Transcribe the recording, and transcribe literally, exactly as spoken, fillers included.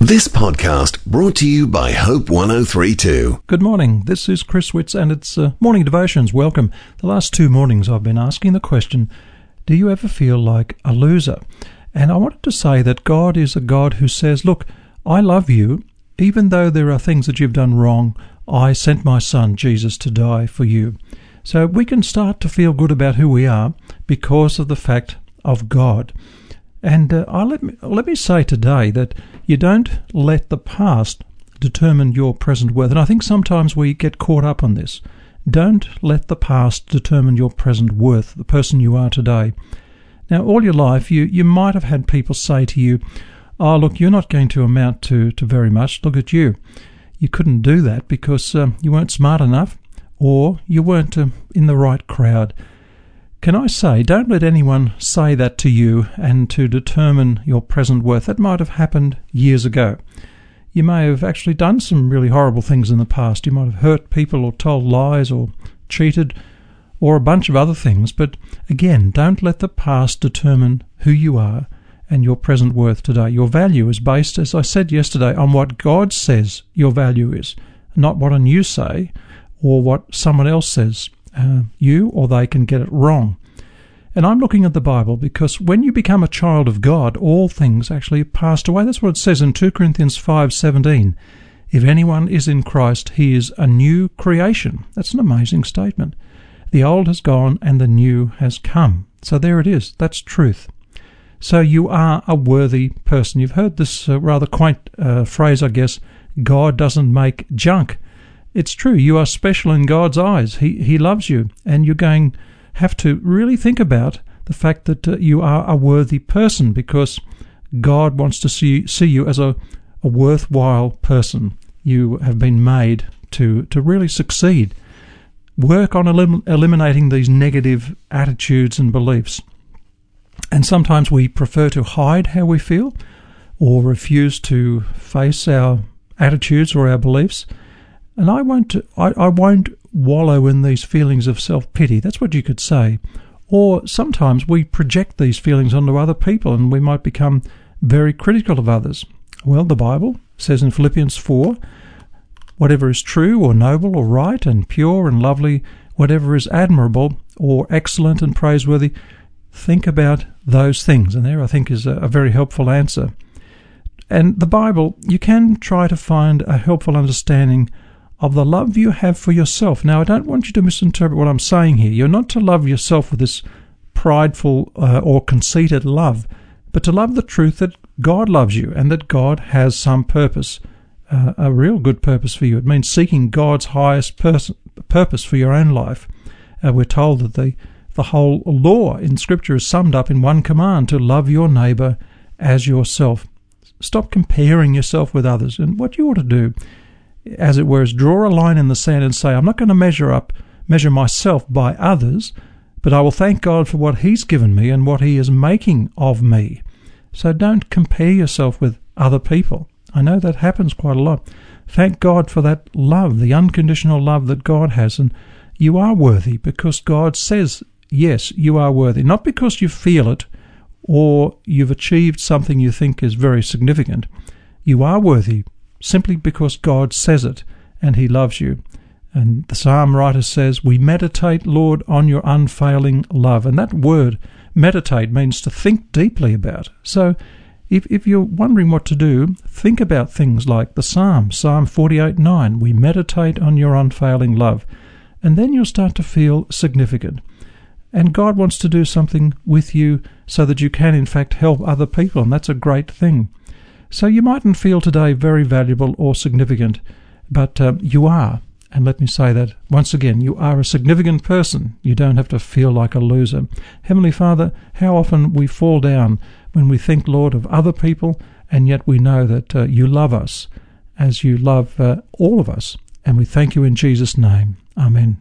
This podcast brought to you by Hope one oh three two. Good morning. This is Chris Witz and it's uh, Morning Devotions. Welcome. The last two mornings I've been asking the question, do you ever feel like a loser? And I wanted to say that God is a God who says, look, I love you. Even though there are things that you've done wrong, I sent my son Jesus to die for you. So we can start to feel good about who we are because of the fact of God. And uh, I let me, let me say today that you don't let the past determine your present worth. And I think sometimes we get caught up on this. Don't let the past determine your present worth, the person you are today. Now, all your life, you, you might have had people say to you, oh, look, you're not going to amount to, to very much. Look at you. You couldn't do that because um, you weren't smart enough or you weren't uh, in the right crowd. Can I say, don't let anyone say that to you and to determine your present worth. That might have happened years ago. You may have actually done some really horrible things in the past. You might have hurt people or told lies or cheated or a bunch of other things. But again, don't let the past determine who you are and your present worth today. Your value is based, as I said yesterday, on what God says your value is, not what on you say or what someone else says. Uh, you or they can get it wrong. And I'm looking at the Bible because when you become a child of God, all things actually passed away. That's what it says in two Corinthians five seventeen. If anyone is in Christ, he is a new creation. That's an amazing statement. The old has gone and the new has come. So there it is. That's truth. So you are a worthy person. You've heard this uh, rather quaint uh, phrase, I guess, God doesn't make junk. It's true. You are special in God's eyes. He He loves you, and you're going to have to really think about the fact that uh, you are a worthy person because God wants to see see you as a, a worthwhile person. You have been made to, to really succeed. Work on elim- eliminating these negative attitudes and beliefs. And sometimes we prefer to hide how we feel or refuse to face our attitudes or our beliefs. And I won't, I, I won't wallow in these feelings of self-pity. That's what you could say. Or sometimes we project these feelings onto other people and we might become very critical of others. Well, the Bible says in Philippians four, whatever is true or noble or right and pure and lovely, whatever is admirable or excellent and praiseworthy, think about those things. And there I think is a, a very helpful answer. And the Bible, you can try to find a helpful understanding of the love you have for yourself. Now, I don't want you to misinterpret what I'm saying here. You're not to love yourself with this prideful uh, or conceited love, but to love the truth that God loves you and that God has some purpose, uh, a real good purpose for you. It means seeking God's highest pers- purpose for your own life. Uh, we're told that the, the whole law in Scripture is summed up in one command, to love your neighbour as yourself. Stop comparing yourself with others. And what you ought to do, as it were, is draw a line in the sand and say, I'm not going to measure up, measure myself by others, but I will thank God for what He's given me and what He is making of me. So don't compare yourself with other people. I know that happens quite a lot. Thank God for that love, the unconditional love that God has, and you are worthy because God says, yes, you are worthy, not because you feel it or you've achieved something you think is very significant. You are worthy simply because God says it and He loves you. And the psalm writer says, we meditate, Lord, on your unfailing love. And that word, meditate, means to think deeply about. So if, if you're wondering what to do, think about things like the psalm, Psalm forty-eight nine, we meditate on your unfailing love. And then you'll start to feel significant. And God wants to do something with you so that you can, in fact, help other people. And that's a great thing. So you mightn't feel today very valuable or significant, but uh, you are. And let me say that once again, you are a significant person. You don't have to feel like a loser. Heavenly Father, how often we fall down when we think, Lord, of other people, and yet we know that uh, you love us as you love uh, all of us. And we thank you in Jesus' name. Amen.